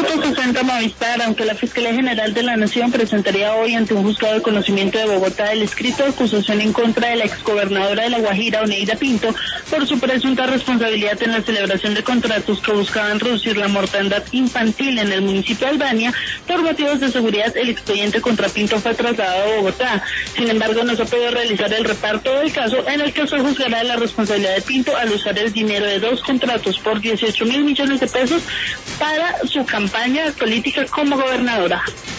160 Movistar, aunque la Fiscalía General de la Nación presentaría hoy ante un juzgado de conocimiento de Bogotá el escrito de acusación en contra de la exgobernadora de La Guajira, Oneida Pinto, por su presunta responsabilidad en la celebración de contratos que buscaban reducir la mortandad infantil en el municipio de Albania. Por motivos de seguridad, el expediente contra Pinto fue trasladado a Bogotá. Sin embargo, no se puede realizar el reparto del caso, en el que se juzgará la responsabilidad de Pinto al usar el dinero de 2 contratos por 18.000 millones de pesos para su campaña política como gobernadora.